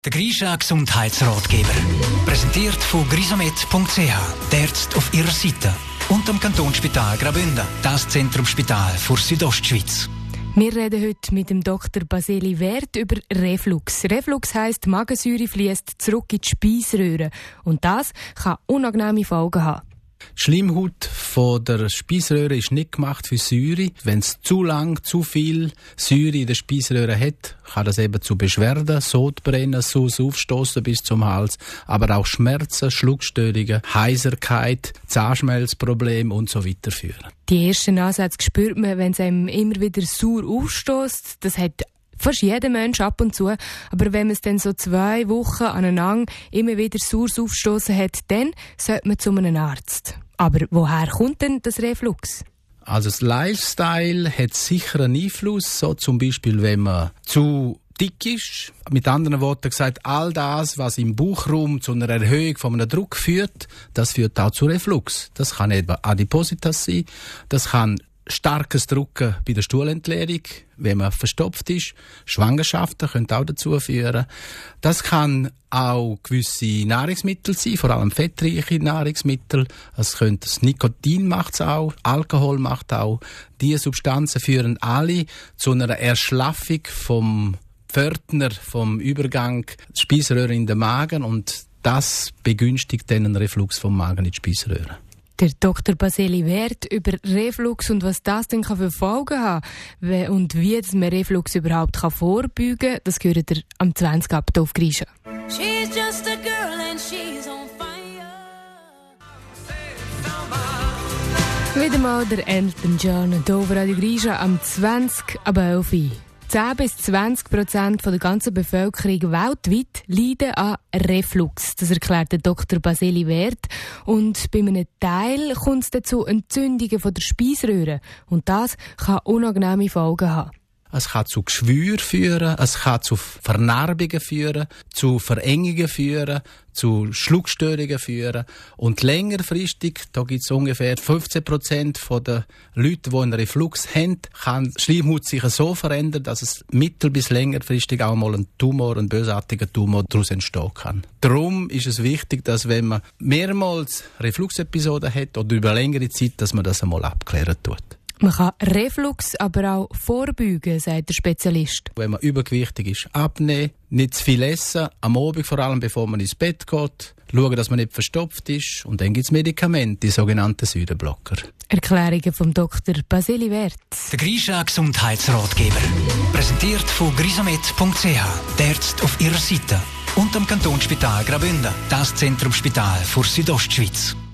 Der Grisha Gesundheitsratgeber. Präsentiert von grisomed.ch. Die Ärzte auf ihrer Seite. Und dem Kantonsspital Graubünden. Das Zentrumsspital für Südostschweiz. Wir reden heute mit dem Dr. Baseli Wert über Reflux. Reflux heisst, die Magensäure fließt zurück in die Speiseröhre. Und das kann unangenehme Folgen haben. Die Schleimhaut von der Speiseröhre ist nicht gemacht für Säure. Wenn es zu lang, zu viel Säure in der Speiseröhre hat, kann das eben zu Beschwerden, Sodbrennen, Aufstoßen bis zum Hals, aber auch Schmerzen, Schluckstörungen, Heiserkeit, Zahnschmelzprobleme und so weiter führen. Die ersten Ansätze spürt man, wenn es einem immer wieder sauer aufstößt. Das hat fast jeder Mensch ab und zu. Aber wenn man es dann so 2 Wochen aneinander immer wieder saures Aufstoßen hat, dann sollte man zu einem Arzt. Aber woher kommt denn das Reflux? Also das Lifestyle hat sicher einen Einfluss. So zum Beispiel, wenn man zu dick ist. Mit anderen Worten gesagt, all das, was im Bauchraum zu einer Erhöhung von einem Druck führt, das führt auch zu Reflux. Das kann eben Adipositas sein, das kann starkes Drucken bei der Stuhlentleerung, wenn man verstopft ist. Schwangerschaften können auch dazu führen. Das kann auch gewisse Nahrungsmittel sein, vor allem fettreiche Nahrungsmittel. Es könnte das Nikotin macht es auch, Alkohol macht auch. Diese Substanzen führen alle zu einer Erschlaffung vom Pförtner, vom Übergang Speiseröhre in den Magen und das begünstigt dann einen Reflux vom Magen in die Speiseröhre. Der Dr. Baseli Wert über Reflux und was das denn für Folgen haben und wie man Reflux überhaupt vorbeugen kann, das gehört ihr am 20. ab auf Grisha. She's just a girl and she's on fire. Wieder mal der Elton John hier auf Radio Grisha am 20. ab 11 Uhr. 10-20% der ganzen Bevölkerung weltweit leiden an Reflux. Das erklärt der Dr. Baseli Wert. Und bei einem Teil kommt es dazu Entzündungen von der Speiseröhre. Und das kann unangenehme Folgen haben. Es kann zu Geschwür führen, es kann zu Vernarbungen führen, zu Verengungen führen, zu Schluckstörungen führen. Und längerfristig, da gibt es ungefähr 15% der Leute, die einen Reflux haben, kann die Schleimhaut sich so verändern, dass es mittel- bis längerfristig auch mal ein bösartiger Tumor daraus entstehen kann. Darum ist es wichtig, dass wenn man mehrmals Refluxepisoden hat oder über längere Zeit, dass man das einmal abklären tut. Man kann Reflux aber auch vorbeugen, sagt der Spezialist. Wenn man übergewichtig ist, abnehmen, nicht zu viel essen, am Abend vor allem, bevor man ins Bett geht, schauen, dass man nicht verstopft ist und dann gibt es Medikamente, die sogenannten Säureblocker. Erklärungen vom Dr. Baseli Wert. Der Grisha Gesundheitsratgeber. Präsentiert von grisomed.ch. Die Ärzte auf ihrer Seite. Und dem Kantonsspital Graubünden. Das Zentrumsspital für Südostschweiz.